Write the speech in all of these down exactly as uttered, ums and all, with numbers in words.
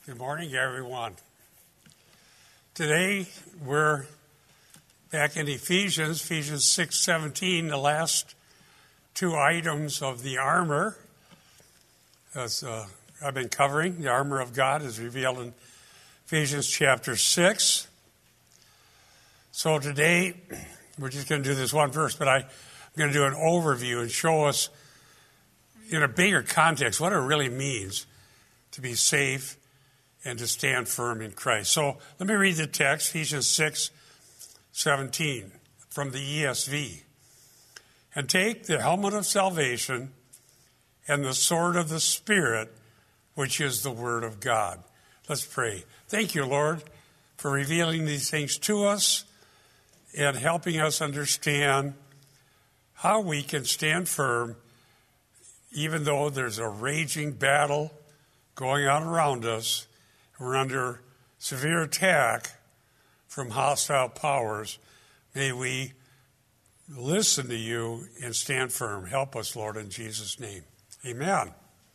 Good morning, everyone. Today, we're back in Ephesians, Ephesians six seventeen, the last two items of the armor. As uh, I've been covering, the armor of God is revealed in Ephesians chapter six. So today, we're just going to do this one verse, but I, I'm going to do an overview and show us in a bigger context what it really means to be safe and to stand firm in Christ. So let me read the text, Ephesians six seventeen, from the E S V. And take the helmet of salvation and the sword of the Spirit, which is the Word of God. Let's pray. Thank you, Lord, for revealing these things to us and helping us understand how we can stand firm even though there's a raging battle going on around us. We're under severe attack from hostile powers. May we listen to you and stand firm. Help us, Lord, in Jesus' name. Amen.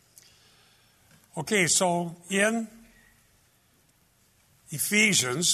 Okay, so in Ephesians,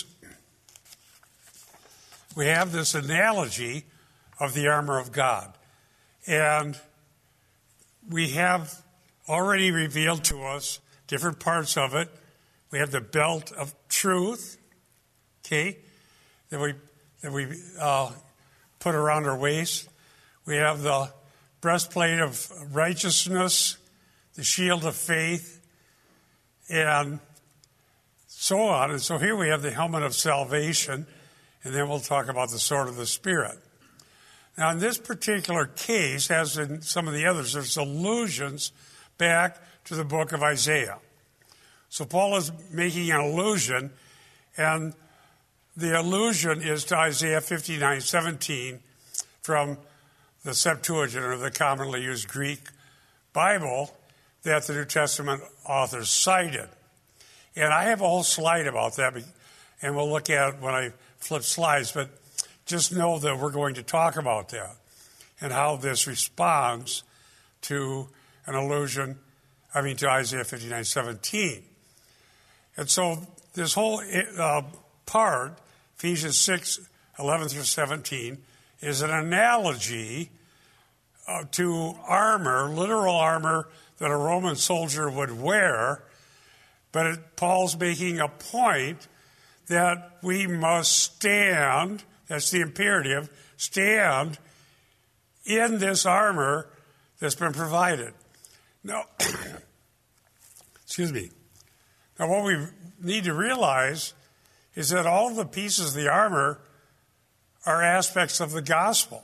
we have this analogy of the armor of God. And we have already revealed to us different parts of it. We have the belt of truth, okay, that we that we uh, put around our waist. We have the breastplate of righteousness, the shield of faith, and so on. And so here we have the helmet of salvation, and then we'll talk about the sword of the Spirit. Now, in this particular case, as in some of the others, there's allusions back to the book of Isaiah. So Paul is making an allusion, and the allusion is to Isaiah fifty-nine seventeen from the Septuagint, or the commonly used Greek Bible that the New Testament authors cited. And I have a whole slide about that, and we'll look at it when I flip slides, but just know that we're going to talk about that and how this responds to an allusion, I mean, to Isaiah fifty-nine seventeen. And so this whole uh, part, Ephesians six eleven through seventeen, is an analogy uh, to armor, literal armor that a Roman soldier would wear. But it, Paul's making a point that we must stand, that's the imperative, stand in this armor that's been provided. Now, excuse me. Now, what we need to realize is that all the pieces of the armor are aspects of the gospel.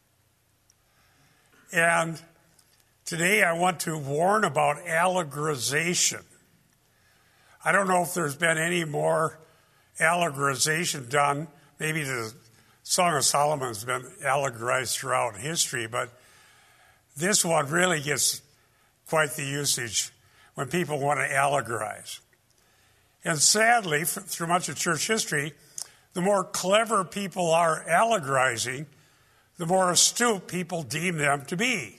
And today I want to warn about allegorization. I don't know if there's been any more allegorization done. Maybe the Song of Solomon has been allegorized throughout history, but this one really gets quite the usage when people want to allegorize. And sadly, through much of church history, the more clever people are allegorizing, the more astute people deem them to be.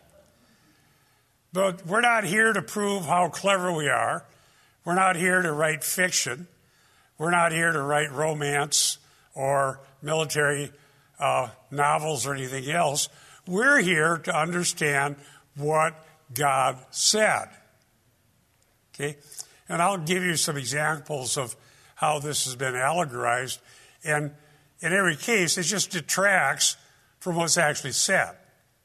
But we're not here to prove how clever we are. We're not here to write fiction. We're not here to write romance or military uh, novels or anything else. We're here to understand what God said. Okay? And I'll give you some examples of how this has been allegorized. And in every case, it just detracts from what's actually said.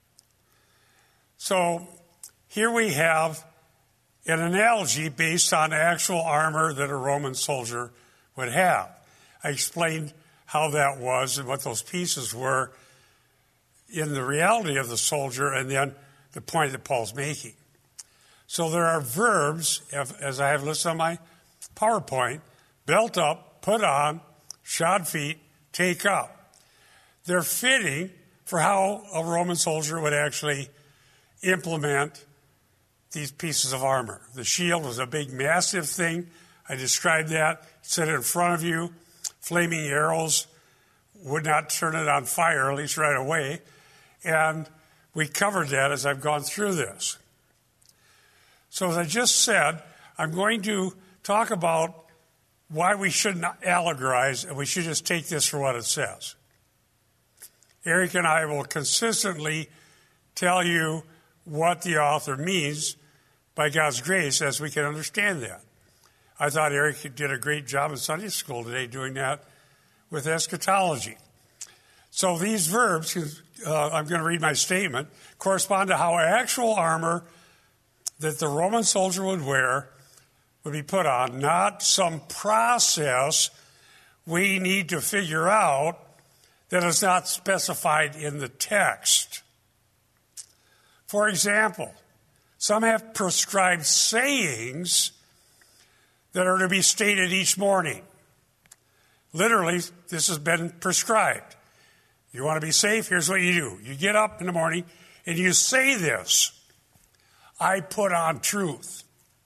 So here we have an analogy based on actual armor that a Roman soldier would have. I explained how that was and what those pieces were in the reality of the soldier, and then the point that Paul's making. So there are verbs, as I have listed on my PowerPoint: belt up, put on, shod feet, take up. They're fitting for how a Roman soldier would actually implement these pieces of armor. The shield was a big, massive thing. I described that. Set it in front of you. Flaming arrows would not turn it on fire, at least right away. And we covered that as I've gone through this. So as I just said, I'm going to talk about why we shouldn't allegorize and we should just take this for what it says. Eric and I will consistently tell you what the author means by God's grace as we can understand that. I thought Eric did a great job in Sunday school today doing that with eschatology. So these verbs, uh, I'm going to read my statement, correspond to how actual armor that the Roman soldier would wear would be put on, not some process we need to figure out that is not specified in the text. For example, some have prescribed sayings that are to be stated each morning. Literally, this has been prescribed. You want to be safe? Here's what you do. You get up in the morning and you say this. I put on truth.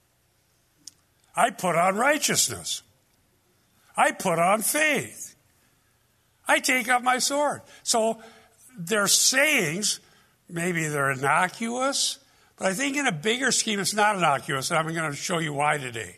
I put on righteousness. I put on faith. I take up my sword. So they're sayings, maybe they're innocuous, but I think in a bigger scheme it's not innocuous, and I'm going to show you why today.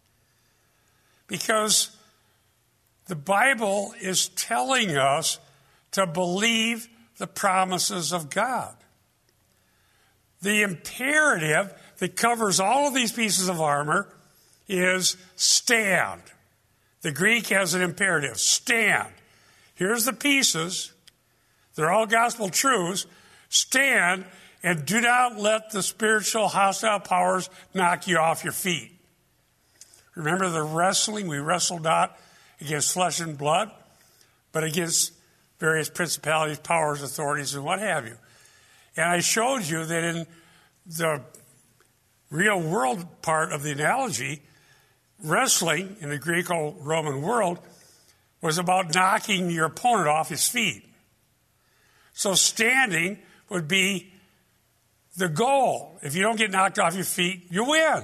Because the Bible is telling us to believe the promises of God. The imperative that covers all of these pieces of armor is stand. The Greek has an imperative, stand. Here's the pieces. They're all gospel truths. Stand and do not let the spiritual hostile powers knock you off your feet. Remember the wrestling? We wrestle not against flesh and blood, but against various principalities, powers, authorities, and what have you. And I showed you that in the real world part of the analogy, wrestling in the Greco-Roman world was about knocking your opponent off his feet. So standing would be the goal. If you don't get knocked off your feet, you win.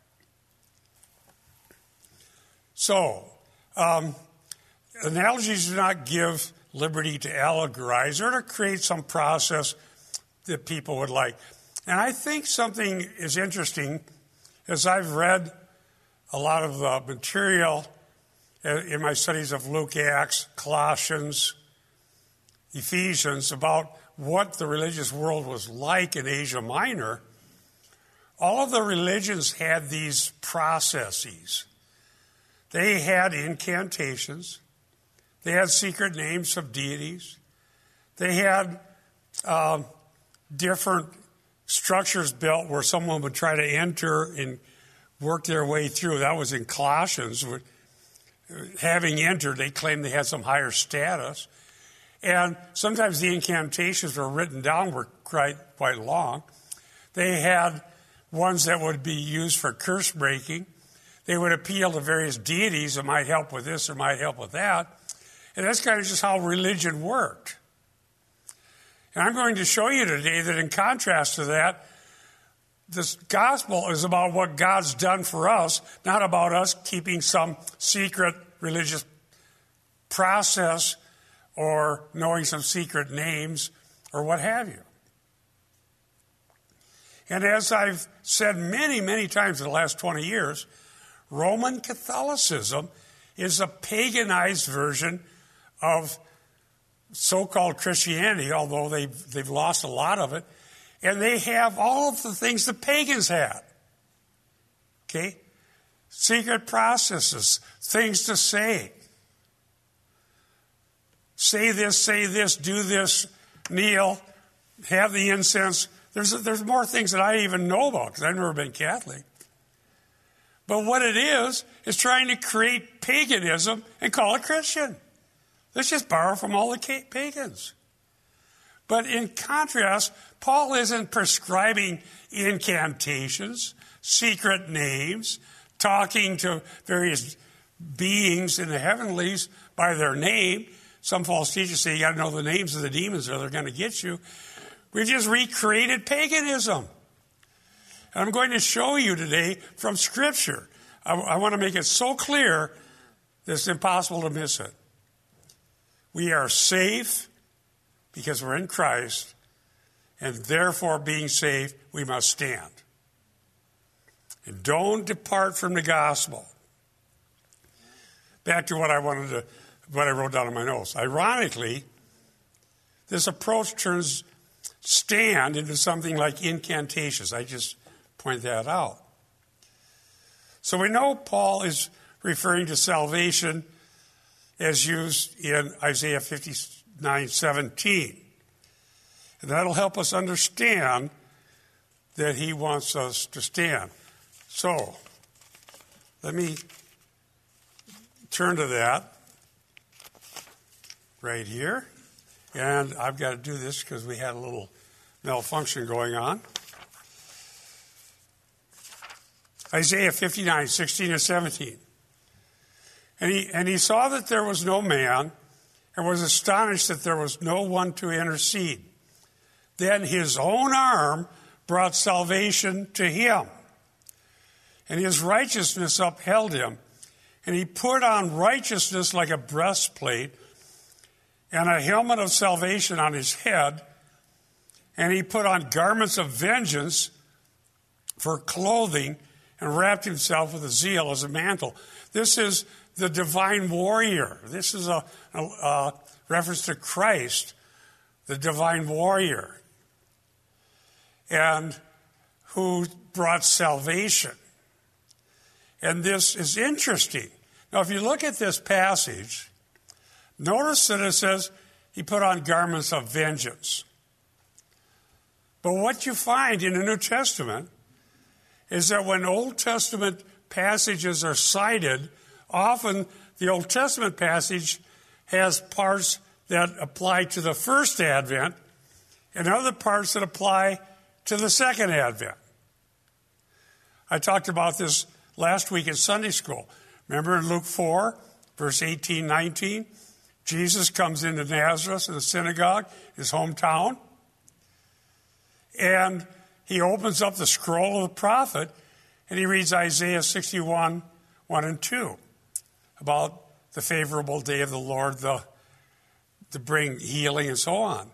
So, um, analogies do not give liberty to allegorize or to create some process that people would like. And I think something is interesting as I've read a lot of the material in my studies of Luke, Acts, Colossians, Ephesians about what the religious world was like in Asia Minor. All of the religions had these processes. They had incantations. They had secret names of deities. They had uh, different structures built where someone would try to enter and work their way through. That was in Colossians. Having entered, they claimed they had some higher status. And sometimes the incantations were written down were quite, quite long. They had ones that would be used for curse breaking. They would appeal to various deities that might help with this or might help with that. And that's kind of just how religion worked. And I'm going to show you today that in contrast to that, this gospel is about what God's done for us, not about us keeping some secret religious process or knowing some secret names or what have you. And as I've said many, many times in the last twenty years, Roman Catholicism is a paganized version of so-called Christianity, although they've, they've lost a lot of it. And they have all of the things the pagans had. Okay? Secret processes, things to say. Say this, say this, do this, kneel, have the incense. There's, there's more things that I even know about because I've never been Catholic. But what it is, is trying to create paganism and call it Christian. Let's just borrow from all the pagans. But in contrast, Paul isn't prescribing incantations, secret names, talking to various beings in the heavenlies by their name. Some false teachers say you got to know the names of the demons or they're going to get you. We just recreated paganism. And I'm going to show you today from Scripture. I, I want to make it so clear that it's impossible to miss it. We are safe because we're in Christ, and therefore, being safe, we must stand. And don't depart from the gospel. back to what I wanted to, what I wrote down in my notes. Ironically, this approach turns stand into something like incantations. I just point that out. So we know Paul is referring to salvation as used in Isaiah fifty-nine seventeen. And that'll help us understand that he wants us to stand. So, let me turn to that right here. And I've got to do this because we had a little malfunction going on. Isaiah fifty-nine, sixteen and seventeen. And he, and he saw that there was no man, and was astonished that there was no one to intercede. Then his own arm brought salvation to him, and his righteousness upheld him. And he put on righteousness like a breastplate, and a helmet of salvation on his head, and he put on garments of vengeance for clothing, and wrapped himself with a zeal as a mantle. This is the divine warrior. This is a, a, a reference to Christ, the divine warrior, and who brought salvation. And this is interesting. Now, if you look at this passage, notice that it says he put on garments of vengeance. But what you find in the New Testament is that when Old Testament passages are cited, often the Old Testament passage has parts that apply to the first advent and other parts that apply to the second advent. I talked about this last week in Sunday school. Remember in Luke four, verse eighteen, nineteen? Jesus comes into Nazareth in the synagogue, his hometown, and he opens up the scroll of the prophet, and he reads Isaiah sixty-one, one and two, about the favorable day of the Lord, the, to bring healing and so on.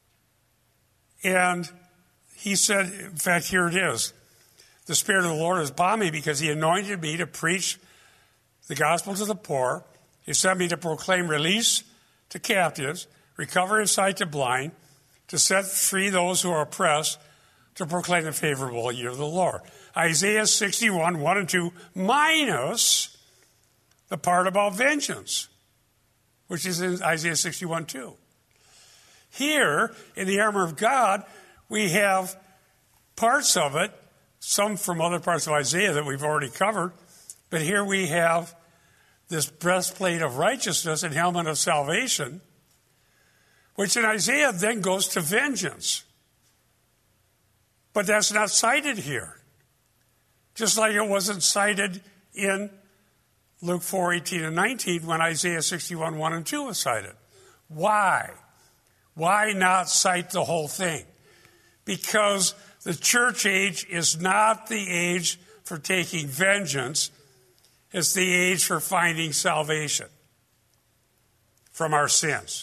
And he said, in fact, here it is, the Spirit of the Lord is upon me because he anointed me to preach the gospel to the poor. He sent me to proclaim release to captives, recovery of sight to blind, to set free those who are oppressed, to proclaim the favorable year of the Lord. Isaiah sixty-one, one and two, minus the part about vengeance, which is in Isaiah sixty-one, two. Here, in the armor of God, we have parts of it, some from other parts of Isaiah that we've already covered, but here we have this breastplate of righteousness and helmet of salvation, which in Isaiah then goes to vengeance. But that's not cited here. Just like it wasn't cited in Luke four, eighteen and nineteen when Isaiah sixty-one, one and two was cited. Why? Why not cite the whole thing? Because the church age is not the age for taking vengeance. It's the age for finding salvation from our sins.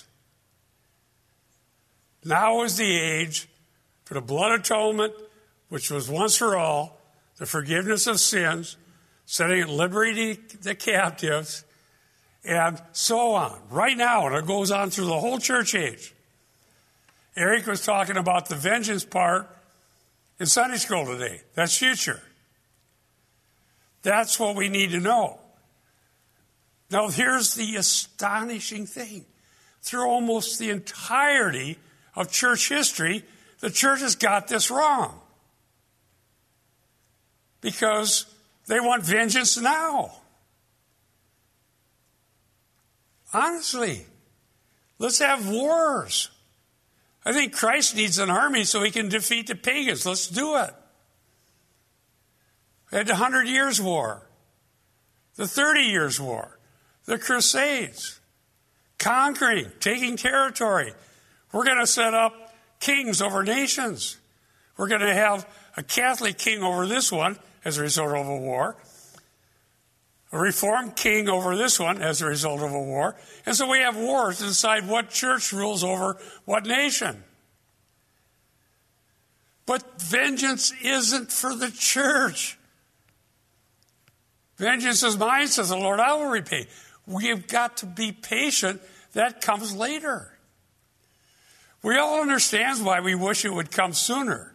Now is the age for the blood atonement, which was once for all, the forgiveness of sins, setting at liberty the captives, and so on. Right now, and it goes on through the whole church age. Eric was talking about the vengeance part in Sunday school today. That's future. That's what we need to know. Now, here's the astonishing thing. Through almost the entirety of church history, the church has got this wrong. Because they want vengeance now. Honestly, let's have wars. I think Christ needs an army so he can defeat the pagans. Let's do it. We had the Hundred Years' War, the Thirty Years' War, the Crusades, conquering, taking territory. We're going to set up kings over nations. We're going to have a Catholic king over this one as a result of a war, a Reformed king over this one as a result of a war. And so we have wars to decide what church rules over what nation. But vengeance isn't for the church. Vengeance is mine, says the Lord, I will repay. We've got to be patient. That comes later. We all understand why we wish it would come sooner.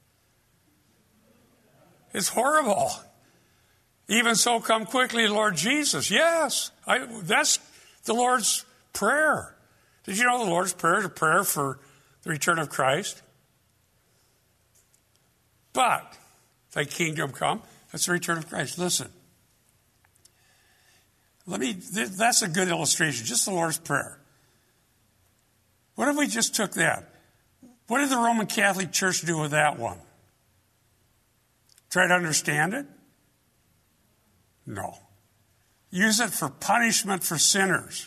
It's horrible. Even so, come quickly, Lord Jesus. Yes, I, that's the Lord's prayer. Did you know the Lord's Prayer is a prayer for the return of Christ? But, thy kingdom come, that's the return of Christ. Listen. Let me, that's a good illustration, just the Lord's Prayer. What if we just took that? What did the Roman Catholic Church do with that one? Try to understand it? No. Use it for punishment for sinners.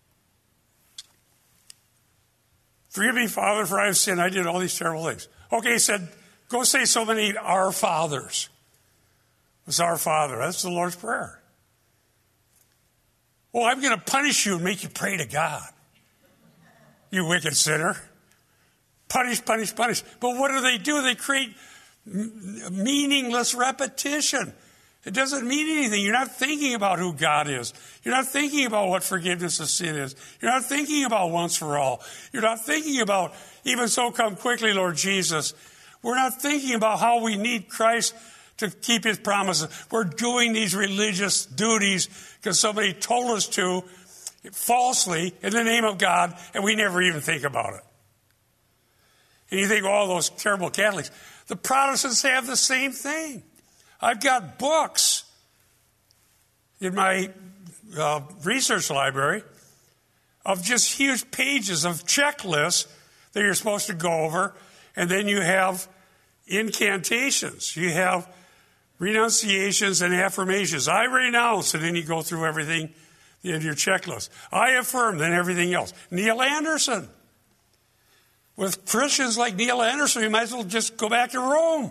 Forgive me, Father, for I have sinned. I did all these terrible things. Okay, he said, go say so many Our Fathers. It's Our Father. That's the Lord's Prayer. Well, I'm going to punish you and make you pray to God. You wicked sinner. Punish, punish, punish. But what do they do? They create meaningless repetition. It doesn't mean anything. You're not thinking about who God is. You're not thinking about what forgiveness of sin is. You're not thinking about once for all. You're not thinking about, even so come quickly, Lord Jesus. We're not thinking about how we need Christ to keep his promises. We're doing these religious duties because somebody told us to falsely in the name of God, and we never even think about it. And you think, oh, those terrible Catholics. The Protestants have the same thing. I've got books in my uh, research library of just huge pages of checklists that you're supposed to go over, and then you have incantations. You have renunciations and affirmations. I renounce, and then you go through everything in your checklist. I affirm, then everything else. Neil Anderson. With Christians like Neil Anderson, you might as well just go back to Rome.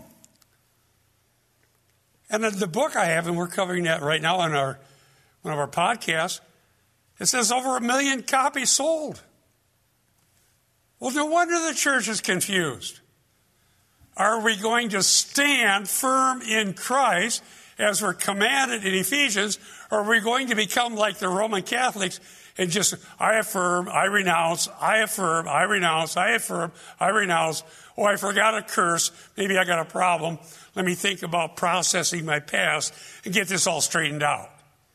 And the book I have, and we're covering that right now on our one of our podcasts, it says over a million copies sold. Well, no wonder the church is confused. Are we going to stand firm in Christ as we're commanded in Ephesians, or are we going to become like the Roman Catholics and just, I affirm, I renounce, I affirm, I renounce, I affirm, I renounce. Oh, I forgot a curse. Maybe I got a problem. Let me think about processing my past and get this all straightened out.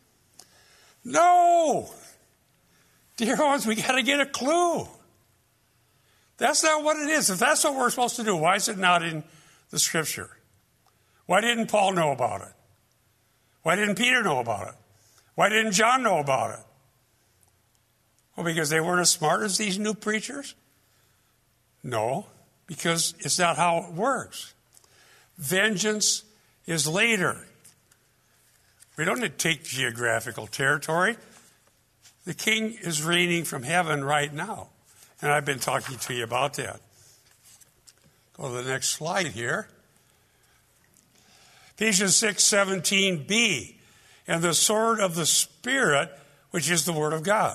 No! Dear ones, we got to get a clue. That's not what it is. If that's what we're supposed to do, why is it not in the Scripture? Why didn't Paul know about it? Why didn't Peter know about it? Why didn't John know about it? Well, because they weren't as smart as these new preachers? No, because it's not how it works. Vengeance is later. We don't need to take geographical territory. The king is reigning from heaven right now. And I've been talking to you about that. Go to the next slide here. Ephesians six seventeen b. And the sword of the Spirit, which is the Word of God.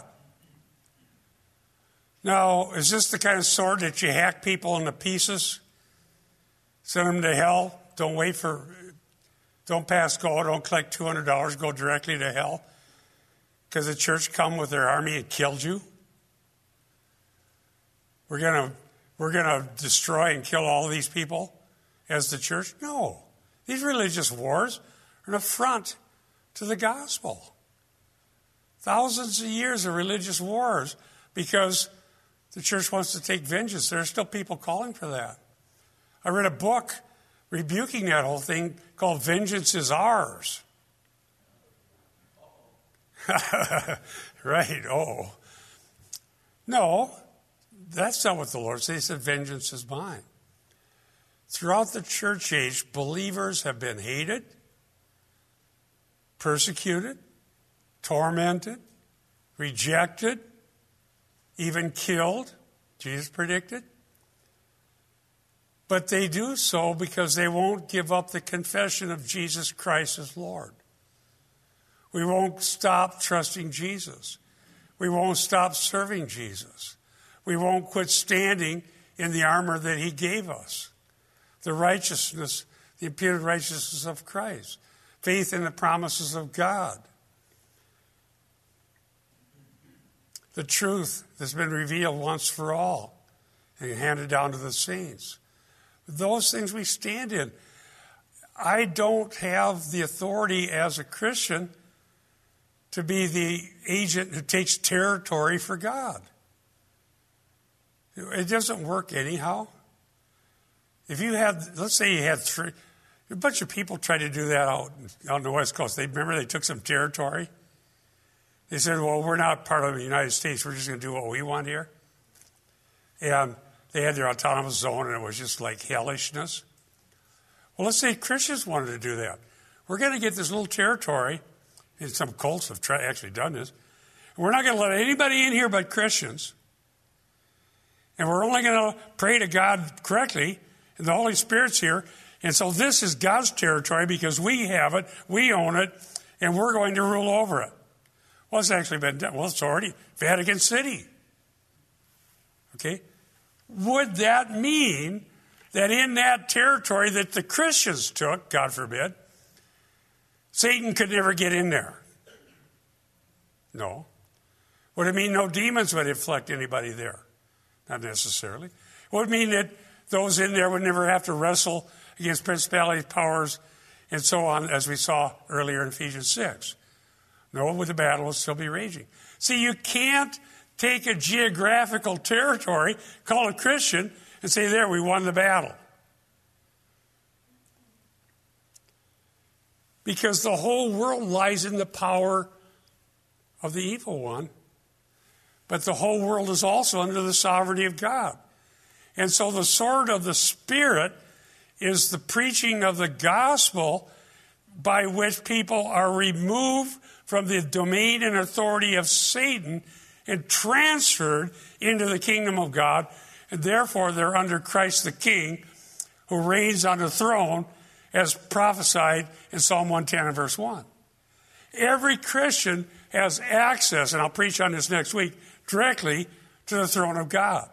Now, is this the kind of sword that you hack people into pieces? Send them to hell? Don't wait for, don't pass go, don't collect two hundred dollars, go directly to hell? Because the church come with their army and killed you? We're going to we're gonna destroy and kill all these people as the church? No. These religious wars are an affront to the gospel. Thousands of years of religious wars because the church wants to take vengeance. There are still people calling for that. I read a book rebuking that whole thing called Vengeance is Ours. Right, oh. No, that's not what the Lord said. He said, vengeance is mine. Throughout the church age, believers have been hated, persecuted, tormented, rejected, even killed, Jesus predicted. But they do so because they won't give up the confession of Jesus Christ as Lord. We won't stop trusting Jesus. We won't stop serving Jesus. We won't quit standing in the armor that he gave us. The righteousness, the imputed righteousness of Christ. Faith in the promises of God. the truth that's been revealed once for all and handed down to the saints. Those things we stand in. I don't have the authority as a Christian to be the agent who takes territory for God. It doesn't work anyhow. If you had, let's say you had three, a bunch of people tried to do that out on the West Coast. They remember they took some territory. They said, well, we're not part of the United States. We're just going to do what we want here. And they had their autonomous zone, and it was just like hellishness. Well, let's say Christians wanted to do that. We're going to get this little territory, and some cults have tried, actually done this. And we're not going to let anybody in here but Christians. And we're only going to pray to God correctly, and the Holy Spirit's here. And so this is God's territory because we have it, we own it, and we're going to rule over it. Well, it's actually been done. Well, it's already Vatican City. Okay? Would that mean that in that territory that the Christians took, God forbid, Satan could never get in there? No. Would it mean no demons would inflict anybody there? Not necessarily. It would mean that those in there would never have to wrestle against principalities, powers, and so on, as we saw earlier in Ephesians six. No, the battle will still be raging. See, you can't take a geographical territory, call a Christian, and say, there, we won the battle. Because the whole world lies in the power of the evil one. But the whole world is also under the sovereignty of God. And so the sword of the Spirit is the preaching of the gospel by which people are removed from the domain and authority of Satan and transferred into the kingdom of God. And therefore they're under Christ the King, who reigns on the throne as prophesied in Psalm one ten and verse one. Every Christian has access, and I'll preach on this next week, directly to the throne of God.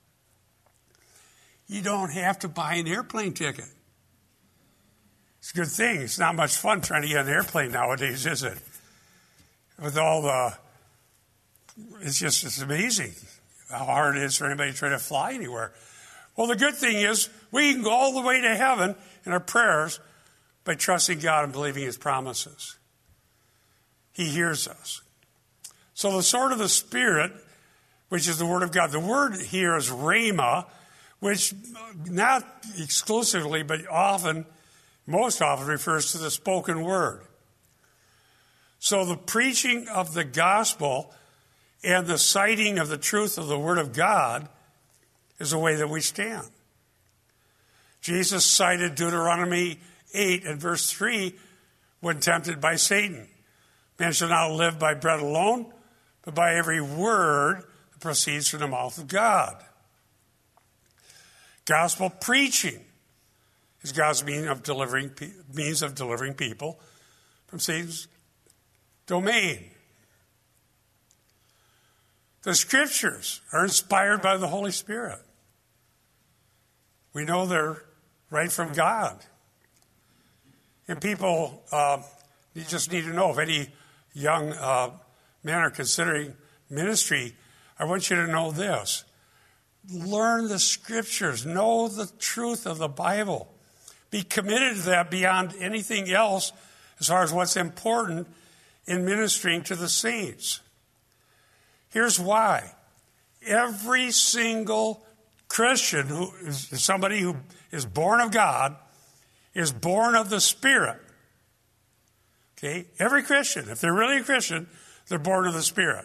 You don't have to buy an airplane ticket. It's a good thing. It's not much fun trying to get an airplane nowadays, is it? With all the, it's just, it's amazing how hard it is for anybody to try to fly anywhere. Well, the good thing is we can go all the way to heaven in our prayers by trusting God and believing His promises. He hears us. So the sword of the Spirit, which is the Word of God, the word here is rhema, which not exclusively, but often, most often refers to the spoken word. So the preaching of the gospel and the citing of the truth of the Word of God is the way that we stand. Jesus cited Deuteronomy eight and verse three when tempted by Satan. Man shall not live by bread alone, but by every word that proceeds from the mouth of God. Gospel preaching is God's means of delivering means of delivering people from Satan's domain. The Scriptures are inspired by the Holy Spirit. We know they're right from God. And people, uh, you just need to know, if any young uh, men are considering ministry, I want you to know this. Learn the Scriptures. Know the truth of the Bible. Be committed to that beyond anything else as far as what's important in ministering to the saints. Here's why. Every single Christian who is somebody who is born of God is born of the Spirit. Okay? Every Christian, if they're really a Christian, they're born of the Spirit.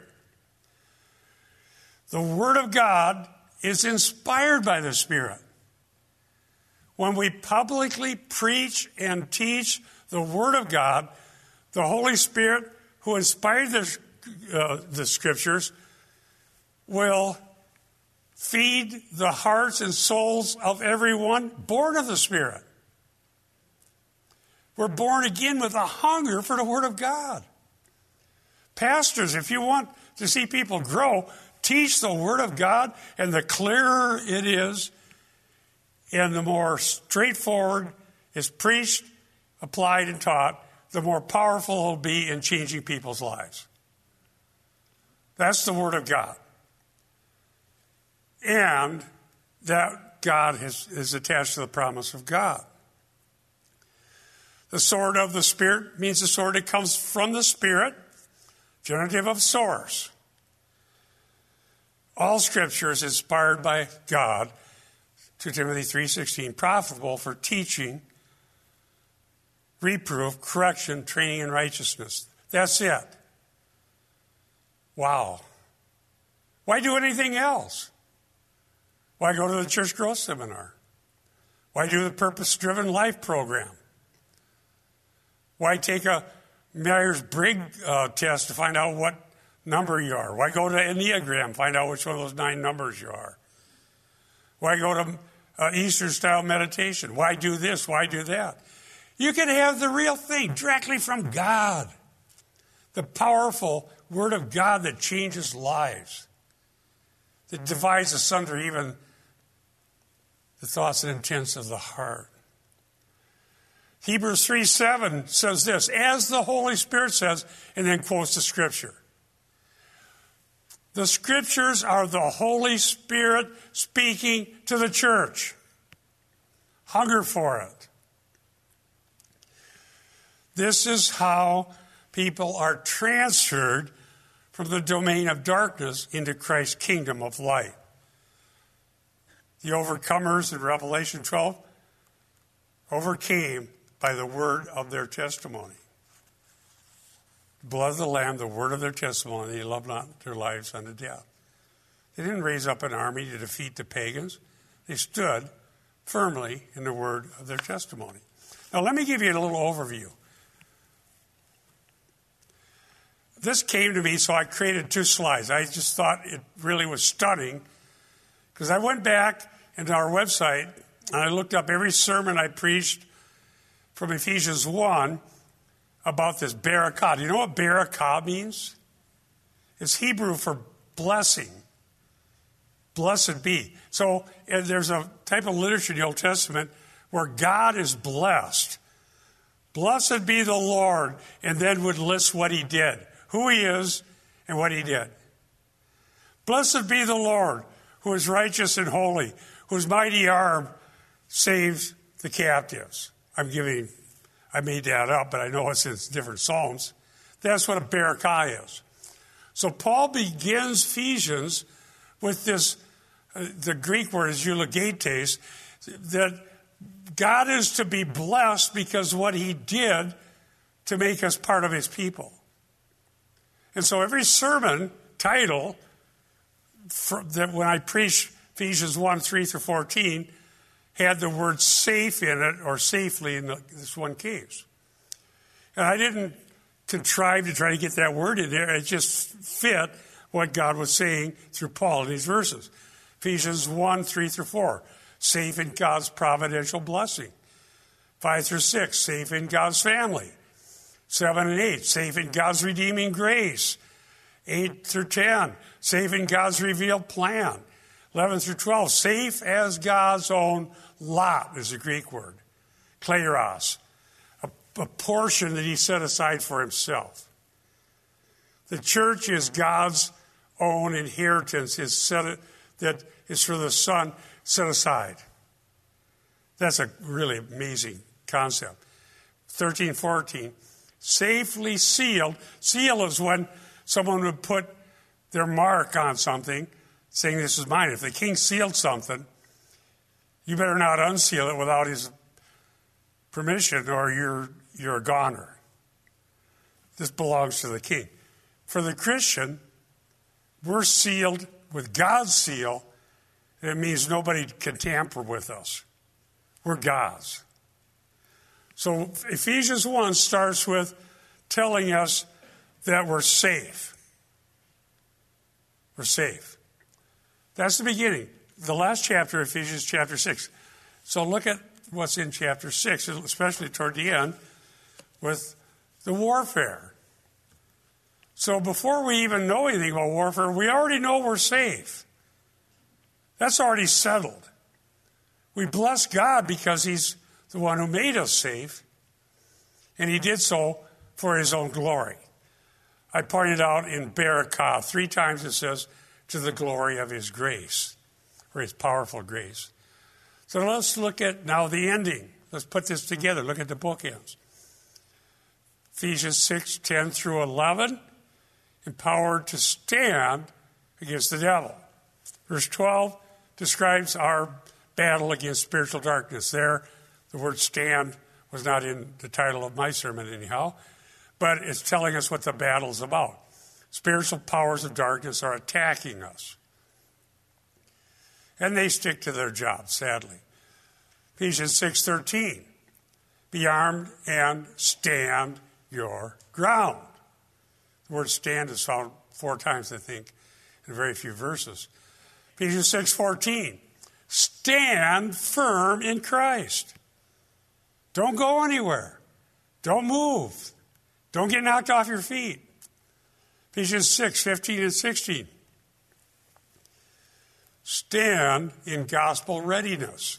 The Word of God is inspired by the Spirit. When we publicly preach and teach the Word of God, the Holy Spirit, who inspired the, uh, the Scriptures, will feed the hearts and souls of everyone born of the Spirit. We're born again with a hunger for the Word of God. Pastors, if you want to see people grow, teach the Word of God, and the clearer it is, and the more straightforward is preached, applied, and taught, the more powerful it will be in changing people's lives. That's the Word of God. And that God is, is attached to the promise of God. The sword of the Spirit means the sword that comes from the Spirit, genitive of source. All Scripture is inspired by God, Second Timothy three sixteen, profitable for teaching, reproof, correction, training in righteousness. That's it. Wow. Why do anything else? Why go to the church growth seminar? Why do the purpose-driven life program? Why take a Myers-Briggs uh, test to find out what number you are? Why go to Enneagram, find out which one of those nine numbers you are? Why go to uh, Eastern-style meditation? Why do this? Why do that? You can have the real thing directly from God. The powerful Word of God that changes lives. That divides asunder even the thoughts and intents of the heart. Hebrews three seven says this, as the Holy Spirit says, and then quotes the Scripture. The Scriptures are the Holy Spirit speaking to the church. Hunger for it. This is how people are transferred from the domain of darkness into Christ's kingdom of light. The overcomers in Revelation twelve overcame by the word of their testimony. The blood of the Lamb, the word of their testimony, they loved not their lives unto death. They didn't raise up an army to defeat the pagans. They stood firmly in the word of their testimony. Now let me give you a little overview. This came to me, so I created two slides. I just thought it really was stunning because I went back into our website and I looked up every sermon I preached from Ephesians one about this barakah. Do you know what barakah means? It's Hebrew for blessing. Blessed be. So there's a type of literature in the Old Testament where God is blessed. Blessed be the Lord, and then would list what he did, who he is, and what he did. Blessed be the Lord, who is righteous and holy, whose mighty arm saves the captives. I'm giving, I made that up, but I know it's in different Psalms. That's what a barakah is. So Paul begins Ephesians with this, uh, the Greek word is eulogetes, that God is to be blessed because what he did to make us part of his people. And so every sermon title for, that when I preached Ephesians one, three through fourteen, had the word safe in it, or safely in the, this one case. And I didn't contrive to try to get that word in there. It just fit what God was saying through Paul in these verses. Ephesians one, three through four, safe in God's providential blessing. five through six, safe in God's family. seven and eight, safe in God's redeeming grace. eight through ten, safe in God's revealed plan. eleven through twelve, safe as God's own lot is the Greek word. Kleros, a, a portion that he set aside for himself. The church is God's own inheritance, is set, that is for the Son set aside. That's a really amazing concept. thirteen, fourteen, safely sealed. Seal is when someone would put their mark on something, saying this is mine. If the king sealed something, you better not unseal it without his permission, or you're you're a goner. This belongs to the king. For the Christian, we're sealed with God's seal, and it means nobody can tamper with us. We're God's. So Ephesians one starts with telling us that we're safe. We're safe. That's the beginning. The last chapter of Ephesians, chapter six. So look at what's in chapter six, especially toward the end, with the warfare. So before we even know anything about warfare, we already know we're safe. That's already settled. We bless God because he's the one who made us safe, and he did so for his own glory. I pointed out in Barakah, three times it says, to the glory of his grace, or his powerful grace. So let's look at now the ending. Let's put this together. Look at the bookends. Ephesians six, ten through eleven, empowered to stand against the devil. Verse twelve describes our battle against spiritual darkness. There, the word stand was not in the title of my sermon anyhow, but it's telling us what the battle's about. Spiritual powers of darkness are attacking us. And they stick to their job, sadly. Ephesians six thirteen, be armed and stand your ground. The word stand is found four times, I think, in very few verses. Ephesians six fourteen, stand firm in Christ. Don't go anywhere. Don't move. Don't get knocked off your feet. Ephesians six fifteen and sixteen, stand in gospel readiness.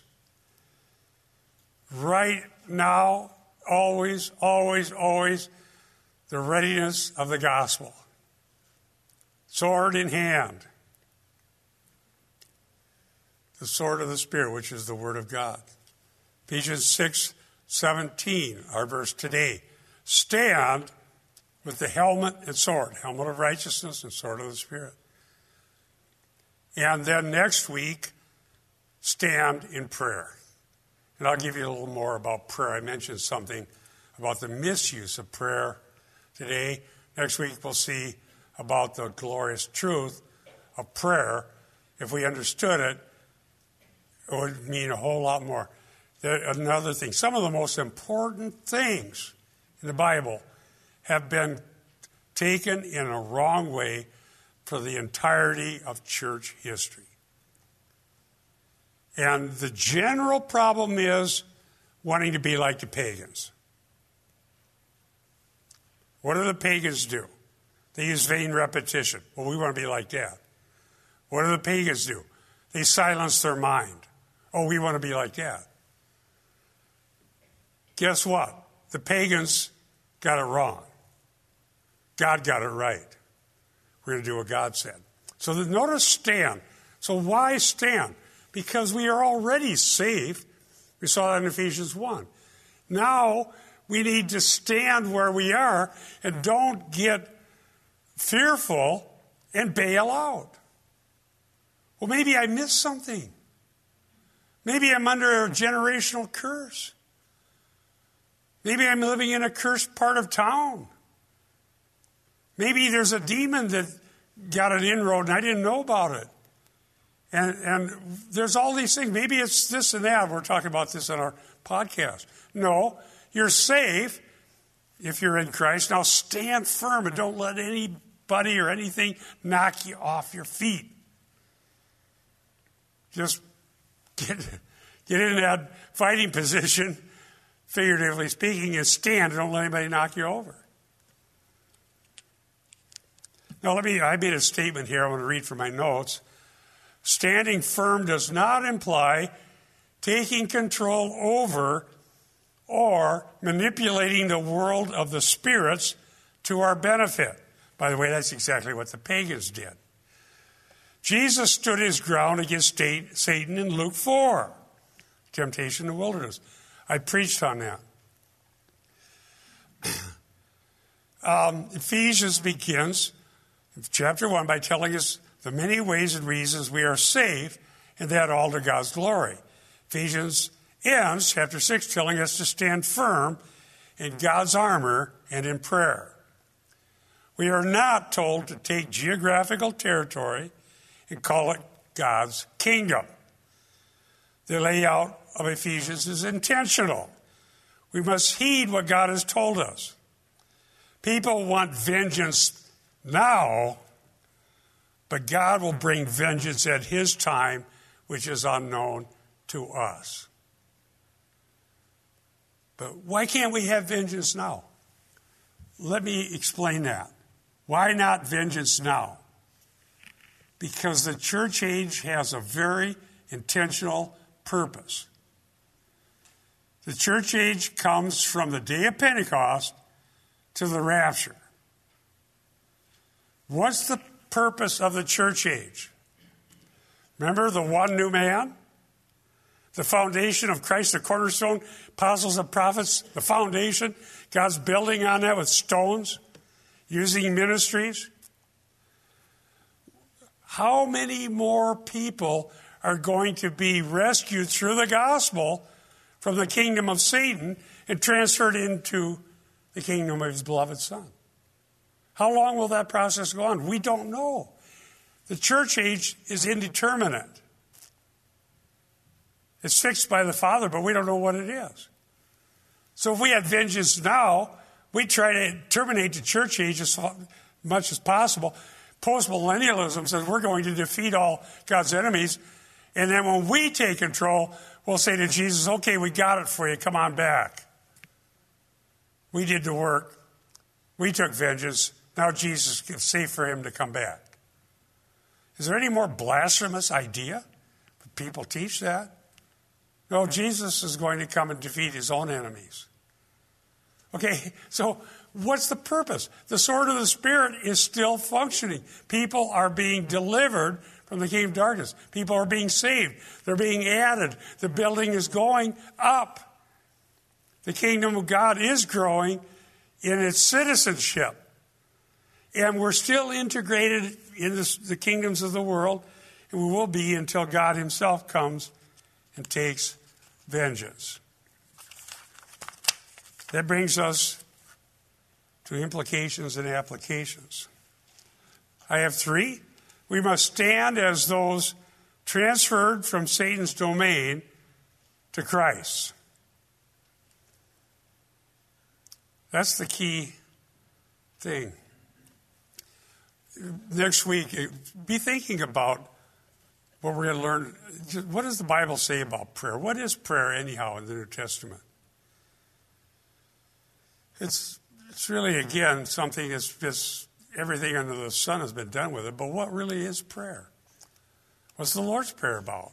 Right now, always, always, always, the readiness of the gospel. Sword in hand. The sword of the Spirit, which is the Word of God. Ephesians six seventeen, our verse today. Stand with the helmet and sword, helmet of righteousness and sword of the Spirit. And then next week, stand in prayer. And I'll give you a little more about prayer. I mentioned something about the misuse of prayer today. Next week, we'll see about the glorious truth of prayer. If we understood it, it would mean a whole lot more. There, another thing, some of the most important things in the Bible have been taken in a wrong way for the entirety of church history. And the general problem is wanting to be like the pagans. What do the pagans do? They use vain repetition. Well, we want to be like that. What do the pagans do? They silence their mind. Oh, we want to be like that. Guess what? The pagans got it wrong. God got it right. We're going to do what God said. So the, notice stand. So why stand? Because we are already saved. We saw that in Ephesians one. Now we need to stand where we are and don't get fearful and bail out. Well, maybe I missed something. Maybe I'm under a generational curse. Maybe I'm living in a cursed part of town. Maybe there's a demon that got an inroad and I didn't know about it. And, and there's all these things. Maybe it's this and that. We're talking about this in our podcast. No, you're safe if you're in Christ. Now stand firm and don't let anybody or anything knock you off your feet. Just get, get in that fighting position, figuratively speaking, and stand and don't let anybody knock you over. Now, let me, I made a statement here I want to read from my notes. Standing firm does not imply taking control over or manipulating the world of the spirits to our benefit. By the way, that's exactly what the pagans did. Jesus stood his ground against Satan in Luke four, temptation in the wilderness. I preached on that. um, Ephesians begins chapter one by telling us the many ways and reasons we are saved, and that all to God's glory. Ephesians ends, chapter six, telling us to stand firm in God's armor and in prayer. We are not told to take geographical territory and call it God's kingdom. The layout of Ephesians is intentional. We must heed what God has told us. People want vengeance now, but God will bring vengeance at his time, which is unknown to us. But why can't we have vengeance now? Let me explain that. Why not vengeance now? Because the church age has a very intentional purpose. The church age comes from the day of Pentecost to the rapture. What's the purpose of the church age? Remember the one new man? The foundation of Christ, the cornerstone, apostles and prophets, the foundation. God's building on that with stones, using ministries. How many more people are going to be rescued through the gospel from the kingdom of Satan and transferred into the kingdom of his beloved Son? How long will that process go on? We don't know. The church age is indeterminate. It's fixed by the Father, but we don't know what it is. So if we had vengeance now, we try to terminate the church age as much as possible. Postmillennialism says we're going to defeat all God's enemies. And then when we take control, we'll say to Jesus, okay, we got it for you. Come on back. We did the work. We took vengeance. Now Jesus, it's safe for him to come back. Is there any more blasphemous idea? People teach that. No, Jesus is going to come and defeat his own enemies. Okay, so what's the purpose? The sword of the Spirit is still functioning. People are being delivered from the kingdom of darkness. People are being saved. They're being added. The building is going up. The kingdom of God is growing in its citizenship. And we're still integrated in this, the kingdoms of the world, and we will be until God himself comes and takes vengeance. That brings us to implications and applications. I have three. We must stand as those transferred from Satan's domain to Christ. That's the key thing. Next week, be thinking about what we're going to learn. What does the Bible say about prayer? What is prayer anyhow in the New Testament? It's it's really, again, something that's just everything under the sun has been done with it. But what really is prayer? What's the Lord's Prayer about?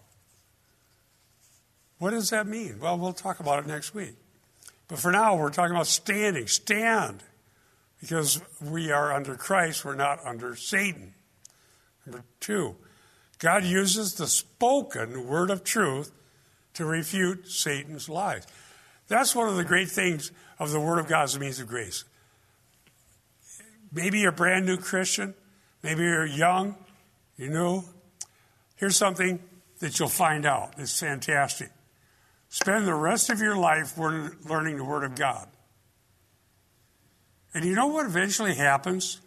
What does that mean? Well, we'll talk about it next week. But for now, we're talking about standing. Stand. Because we are under Christ, we're not under Satan. Number two, God uses the spoken word of truth to refute Satan's lies. That's one of the great things of the Word of God as a means of grace. Maybe you're a brand new Christian. Maybe you're young. You know. Here's something that you'll find out. It's fantastic. Spend the rest of your life learning the Word of God. And you know what eventually happens?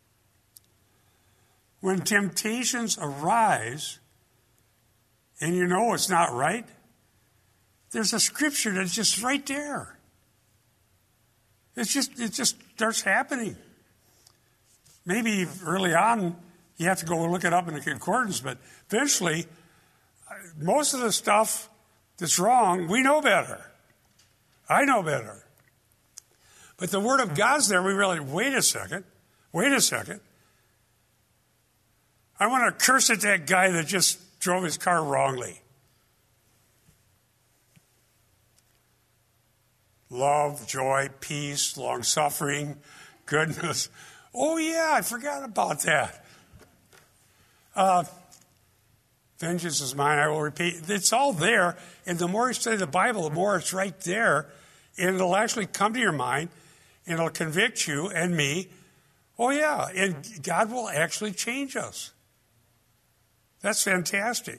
When temptations arise, and you know it's not right, there's a scripture that's just right there. It's just it just starts happening. Maybe early on you have to go look it up in the concordance, but eventually most of the stuff that's wrong, we know better. I know better. But the Word of God's there, we really, wait a second, wait a second. I want to curse at that guy that just drove his car wrongly. Love, joy, peace, long-suffering, goodness. Oh, yeah, I forgot about that. Uh, vengeance is mine, I will repeat. It's all there, and the more you study the Bible, the more it's right there, and it'll actually come to your mind, and it'll convict you and me. Oh, yeah, and God will actually change us. That's fantastic.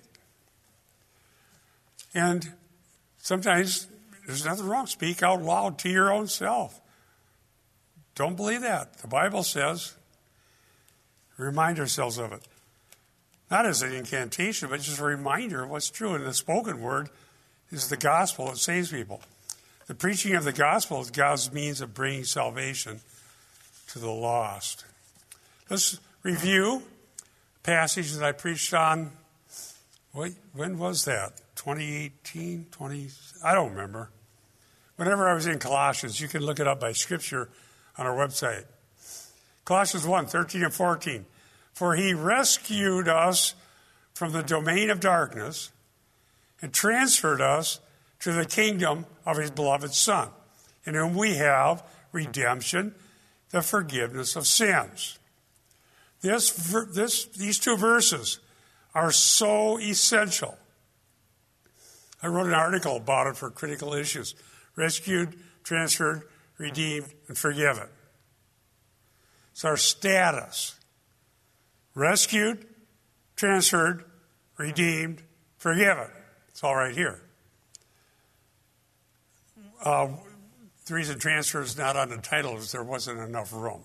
And sometimes there's nothing wrong. Speak out loud to your own self. Don't believe that. The Bible says, remind ourselves of it. Not as an incantation, but just a reminder of what's true. And the spoken word is the gospel that saves people. The preaching of the gospel is God's means of bringing salvation to the lost. Let's review a passage that I preached on. Wait, when was that? twenty eighteen? twenty? I don't remember. Whenever I was in Colossians, you can look it up by scripture on our website. Colossians one, thirteen and fourteen. For he rescued us from the domain of darkness and transferred us to the kingdom of his beloved Son, in whom we have redemption, the forgiveness of sins. This, this, these two verses are so essential. I wrote an article about it for Critical Issues. Rescued, transferred, redeemed, and forgiven. It's our status. Rescued, transferred, redeemed, forgiven. It's all right here. Uh, the reason transfer is not on the title is there wasn't enough room.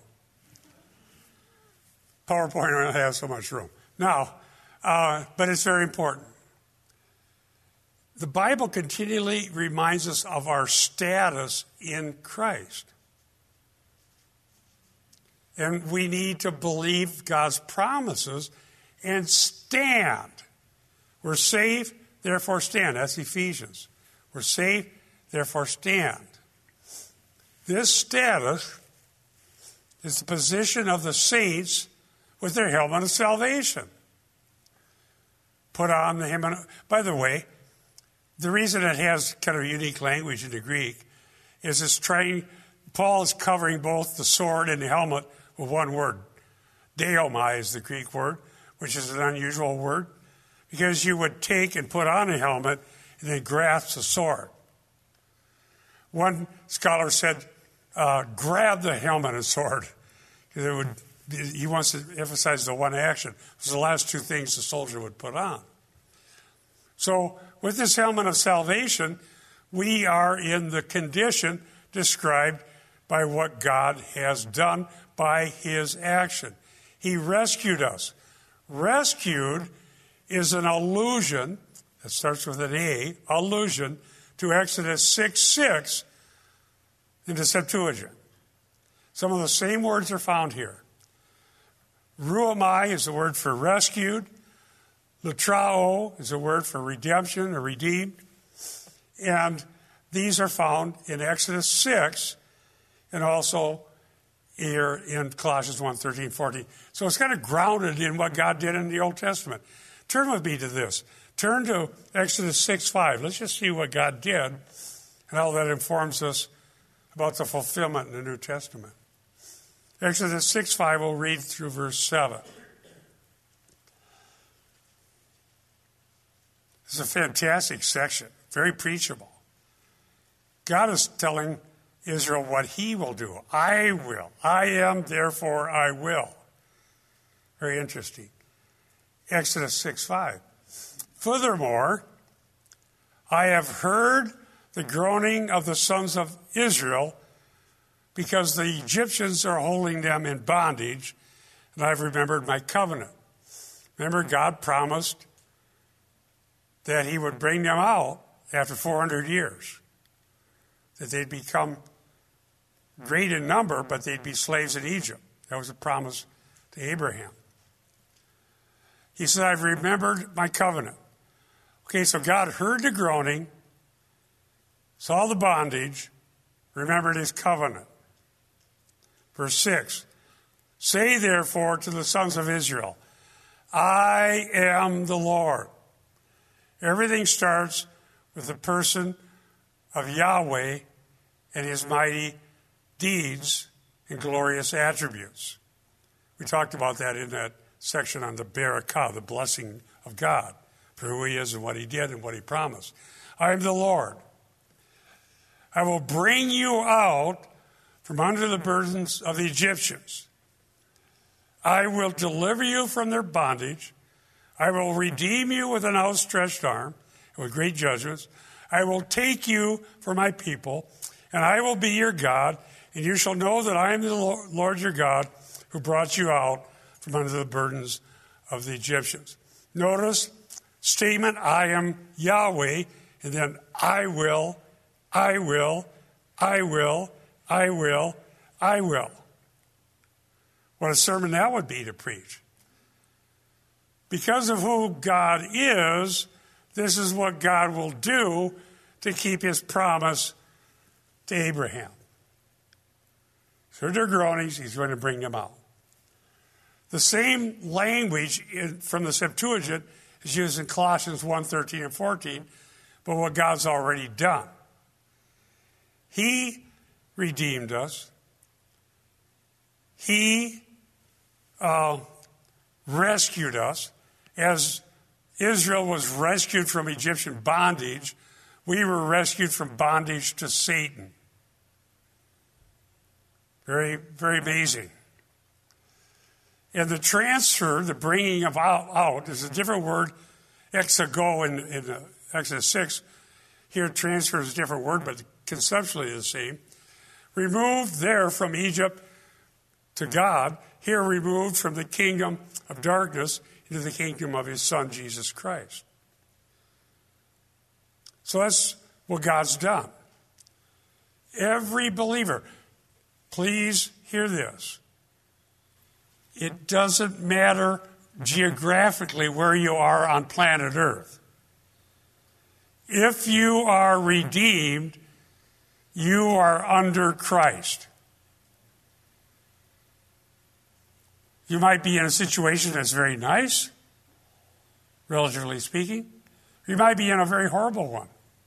PowerPoint only has so much room. Now, uh, but it's very important. The Bible continually reminds us of our status in Christ. And we need to believe God's promises and stand. We're saved, therefore stand. That's Ephesians. We're saved, therefore stand. This status is the position of the saints with their helmet of salvation. Put on the helmet. By the way, the reason it has kind of unique language in the Greek is it's trying, Paul is covering both the sword and the helmet with one word. Deomai is the Greek word, which is an unusual word, because you would take and put on a helmet and then grasp the sword. One scholar said, uh, grab the helmet and sword. It would, he wants to emphasize the one action. It was the last two things the soldier would put on. So with this helmet of salvation, we are in the condition described by what God has done by his action. He rescued us. Rescued is an allusion, that starts with an A, allusion to Exodus six six in the Septuagint. Some of the same words are found here. Ruamai is the word for rescued. Latrao is a word for redemption or redeemed. And these are found in Exodus six and also here in Colossians one, thirteen, fourteen. So it's kind of grounded in what God did in the Old Testament. Turn with me to this. Turn to Exodus six five. Let's just see what God did and how that informs us about the fulfillment in the New Testament. Exodus six five, we'll read through verse seven. It's a fantastic section, very preachable. God is telling Israel what he will do. I will. I am, therefore I will. Very interesting. Exodus six five. Furthermore, I have heard the groaning of the sons of Israel because the Egyptians are holding them in bondage, and I've remembered my covenant. Remember, God promised that he would bring them out after four hundred years, that they'd become great in number, but they'd be slaves in Egypt. That was a promise to Abraham. He said, I've remembered my covenant. Okay, so God heard the groaning, saw the bondage, remembered his covenant. Verse six, say therefore to the sons of Israel, I am the Lord. Everything starts with the person of Yahweh and his mighty deeds and glorious attributes. We talked about that in that section on the Barakah, the blessing of God, for who he is and what he did and what he promised. I am the Lord. I will bring you out from under the burdens of the Egyptians. I will deliver you from their bondage. I will redeem you with an outstretched arm and with great judgments. I will take you for my people, and I will be your God, and you shall know that I am the Lord your God who brought you out from under the burdens of the Egyptians. Notice statement, I am Yahweh, and then I will, I will, I will, I will, I will. What a sermon that would be to preach. Because of who God is, this is what God will do to keep his promise to Abraham. So their groanings, he's going to bring them out. The same language in, from the Septuagint is used in Colossians one, thirteen and fourteen, but what God's already done. He redeemed us. He uh, rescued us. As Israel was rescued from Egyptian bondage, we were rescued from bondage to Satan. Very, very amazing. And the transfer, the bringing of out, out is a different word. Exago in, in uh, Exodus six. Here, transfer is a different word, but conceptually the same. Removed there from Egypt to God. Here, removed from the kingdom of darkness into the kingdom of his Son, Jesus Christ. So that's what God's done. Every believer, please hear this. It doesn't matter geographically where you are on planet Earth. If you are redeemed, you are under Christ. You might be in a situation that's very nice, relatively speaking. You might be in a very horrible one.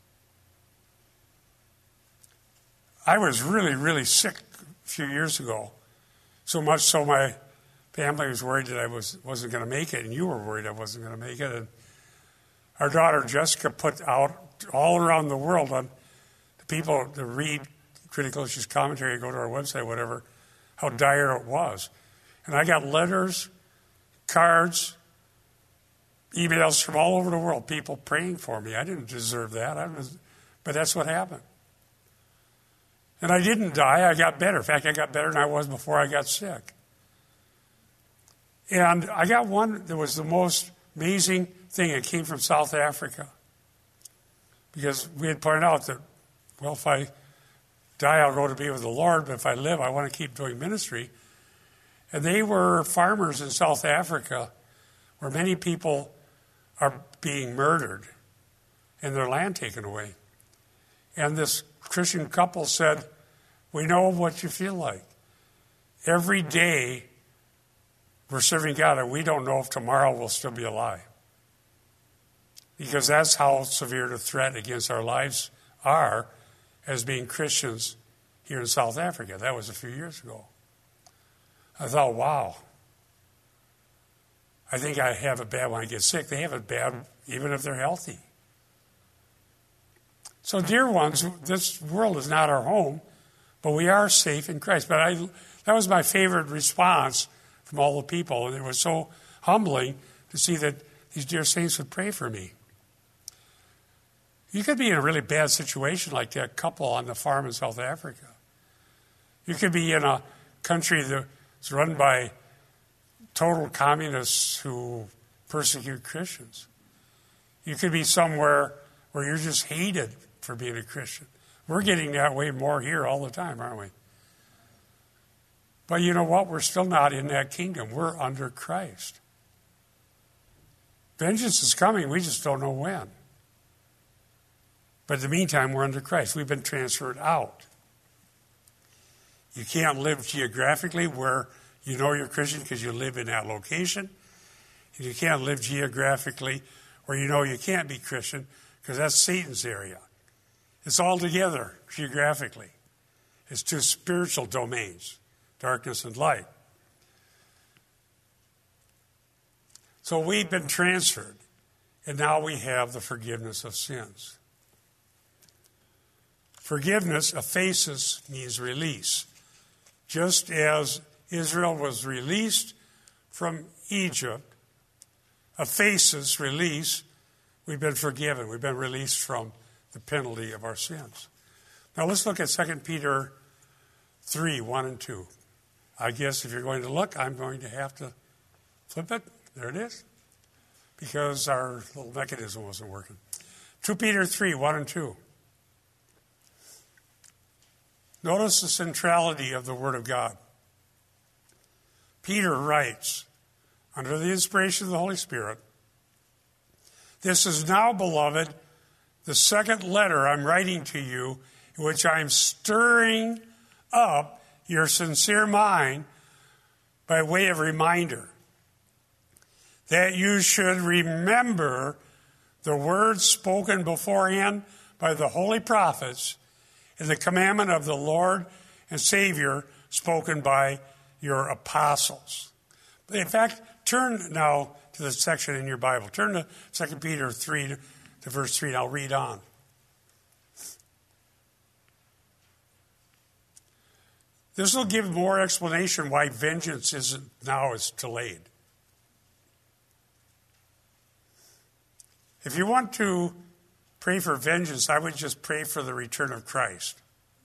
I was really, really sick a few years ago, so much so my family was worried that I was, wasn't going to make it, and you were worried I wasn't going to make it. And our daughter Jessica put out all around the world on the people to read Critical Issues Commentary, go to our website, whatever, how dire it was. And I got letters, cards, emails from all over the world, people praying for me. I didn't deserve that, I was, but that's what happened. And I didn't die, I got better. In fact, I got better than I was before I got sick. And I got one that was the most amazing thing. It came from South Africa. Because we had pointed out that, well, if I die, I'll go to be with the Lord, but if I live, I want to keep doing ministry. And they were farmers in South Africa where many people are being murdered and their land taken away. And this Christian couple said, we know what you feel like. Every day we're serving God and we don't know if tomorrow we'll still be alive. Because that's how severe the threat against our lives are as being Christians here in South Africa. That was a few years ago. I thought, wow. I think I have it bad when I get sick. They have it bad even if they're healthy. So, dear ones, this world is not our home, but we are safe in Christ. But I, that was my favorite response from all the people, and it was so humbling to see that these dear saints would pray for me. You could be in a really bad situation like that couple on the farm in South Africa. You could be in a country that's run by total communists who persecute Christians. You could be somewhere where you're just hated for being a Christian. We're getting that way more here all the time, aren't we? But you know what? We're still not in that kingdom. We're under Christ. Vengeance is coming. We just don't know when. But in the meantime, we're under Christ. We've been transferred out. You can't live geographically where you know you're Christian because you live in that location. And you can't live geographically where you know you can't be Christian because that's Satan's area. It's all together geographically. It's two spiritual domains, darkness and light. So we've been transferred, and now we have the forgiveness of sins. Forgiveness, aphesis, means release. Just as Israel was released from Egypt, aphesis, release, we've been forgiven. We've been released from the penalty of our sins. Now let's look at Second Peter three, one and two. I guess if you're going to look, I'm going to have to flip it. There it is. Because our little mechanism wasn't working. Second Peter three, one and two. Notice the centrality of the Word of God. Peter writes, under the inspiration of the Holy Spirit, "This is now, beloved, the second letter I'm writing to you, in which I'm stirring up your sincere mind by way of reminder, that you should remember the words spoken beforehand by the holy prophets and the commandment of the Lord and Savior spoken by your apostles." In fact, turn now to the section in your Bible. Turn to Second Peter three, to verse three, and I'll read on. This will give more explanation why vengeance isn't now is delayed. If you want to pray for vengeance, I would just pray for the return of Christ.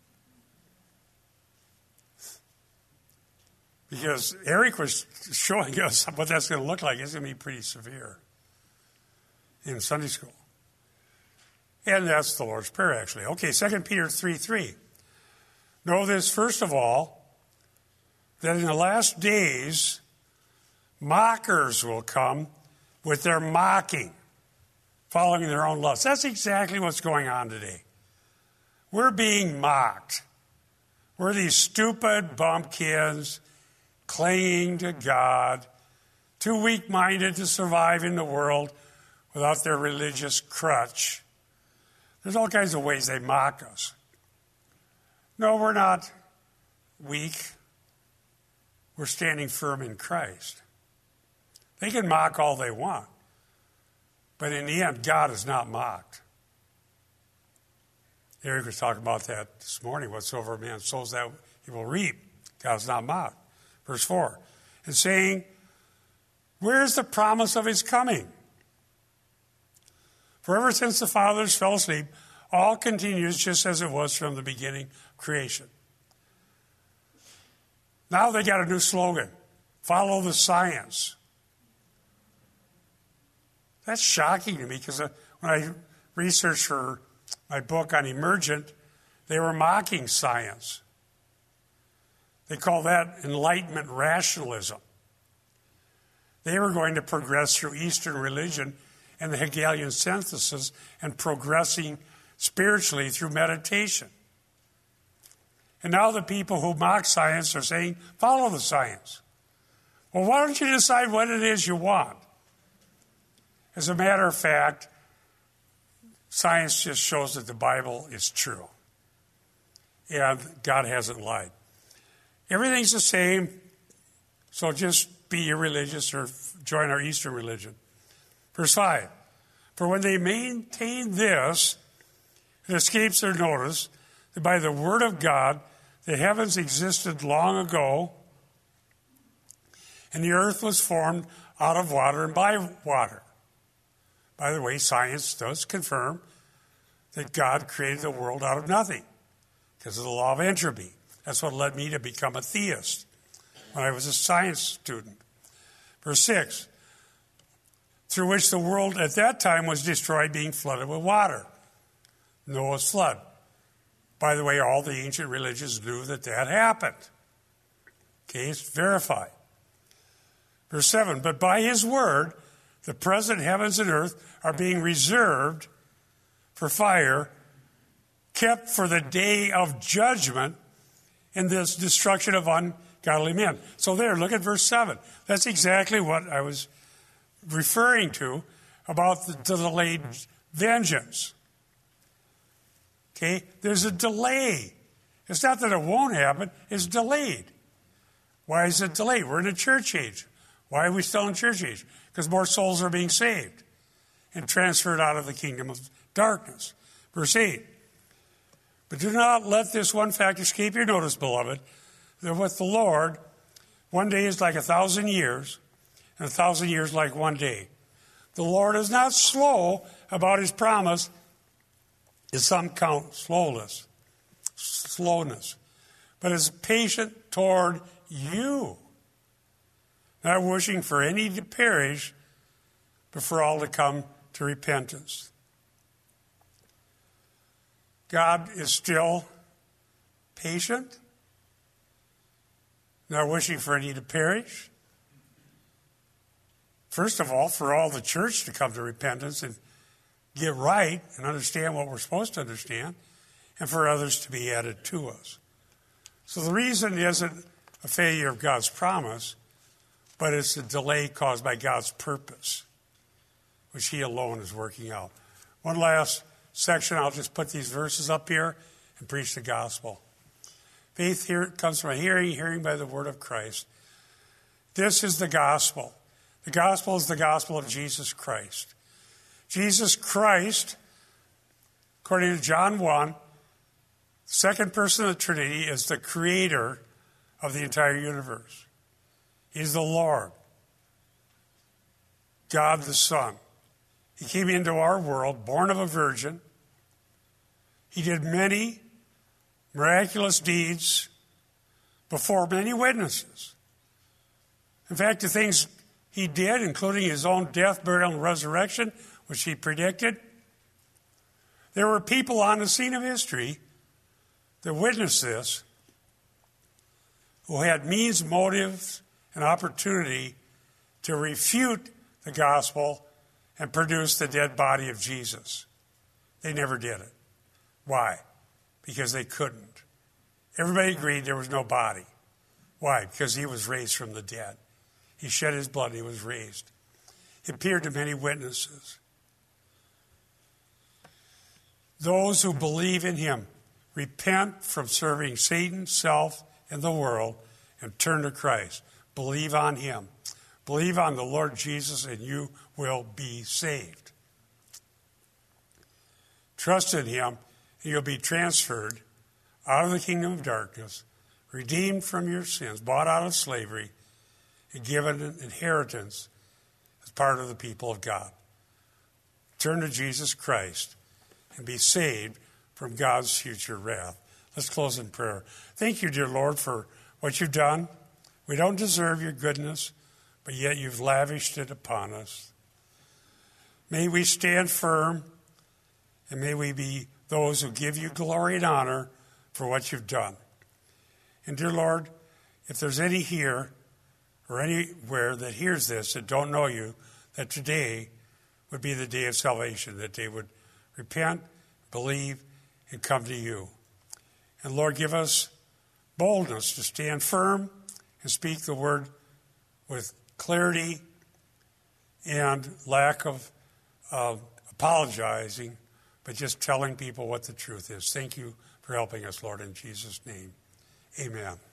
Because Eric was showing us what that's going to look like. It's going to be pretty severe in Sunday school. And that's the Lord's Prayer, actually. Okay, Second Peter three three. Know this, first of all, that in the last days, mockers will come with their mocking, following their own lusts. That's exactly what's going on today. We're being mocked. We're these stupid bumpkins clinging to God, too weak-minded to survive in the world without their religious crutch. There's all kinds of ways they mock us. No, we're not weak. We're standing firm in Christ. They can mock all they want, but in the end, God is not mocked. Eric was talking about that this morning. Whatsoever a man sows, that he will reap. God is not mocked. Verse four, and saying, where's the promise of his coming? For ever since the fathers fell asleep, all continues just as it was from the beginning of creation. Now they got a new slogan, follow the science. That's shocking to me because when I researched for my book on Emergent, they were mocking science. They call that Enlightenment rationalism. They were going to progress through Eastern religion and the Hegelian synthesis and progressing spiritually through meditation. And now the people who mock science are saying, follow the science. Well, why don't you decide what it is you want? As a matter of fact, science just shows that the Bible is true. And God hasn't lied. Everything's the same, so just be irreligious or join our Eastern religion. Verse five, for when they maintain this, it escapes their notice that by the word of God, the heavens existed long ago, and the earth was formed out of water and by water. By the way, science does confirm that God created the world out of nothing because of the law of entropy. That's what led me to become a theist when I was a science student. Verse six, through which the world at that time was destroyed, being flooded with water. Noah's flood. By the way, all the ancient religions knew that that happened. Okay, it's verified. Verse seven, but by his word, the present heavens and earth are being reserved for fire, kept for the day of judgment in this destruction of ungodly men. So there, look at verse seven. That's exactly what I was referring to about the delayed vengeance. Okay, there's a delay. It's not that it won't happen, it's delayed. Why is it delayed? We're in a church age. Why are we still in church age? Because more souls are being saved and transferred out of the kingdom of darkness. Verse eight. But do not let this one fact escape your notice, beloved, that with the Lord, one day is like a thousand years, and a thousand years like one day. The Lord is not slow about his promise, as some count slowness, slowness, but is patient toward you, not wishing for any to perish, but for all to come to repentance. God is still patient, not wishing for any to perish. First of all, for all the church to come to repentance and get right and understand what we're supposed to understand, and for others to be added to us. So the reason isn't a failure of God's promise, but it's a delay caused by God's purpose, which he alone is working out. One last section, I'll just put these verses up here and preach the gospel. Faith here comes from hearing, hearing by the word of Christ. This is the gospel. The gospel is the gospel of Jesus Christ. Jesus Christ, according to John one, second person of the Trinity, is the creator of the entire universe. He's the Lord, God the Son. He came into our world, born of a virgin. He did many miraculous deeds before many witnesses. In fact, the things he did, including his own death, burial, and resurrection, which he predicted, there were people on the scene of history that witnessed this who had means, motives, and opportunity to refute the gospel and produce the dead body of Jesus. They never did it. Why? Because they couldn't. Everybody agreed there was no body. Why? Because he was raised from the dead. He shed his blood, he was raised. He appeared to many witnesses. Those who believe in him repent from serving Satan, self, and the world and turn to Christ. Believe on him. Believe on the Lord Jesus and you will be saved. Trust in him and you'll be transferred out of the kingdom of darkness, redeemed from your sins, bought out of slavery, and given an inheritance as part of the people of God. Turn to Jesus Christ and be saved from God's future wrath. Let's close in prayer. Thank you, dear Lord, for what you've done. We don't deserve your goodness, but yet you've lavished it upon us. May we stand firm, and may we be those who give you glory and honor for what you've done. And dear Lord, if there's any here or anywhere that hears this that don't know you, that today would be the day of salvation, that they would repent, believe, and come to you. And Lord, give us boldness to stand firm and speak the word with clarity and lack of uh, apologizing, but just telling people what the truth is. Thank you for helping us, Lord, in Jesus' name. Amen.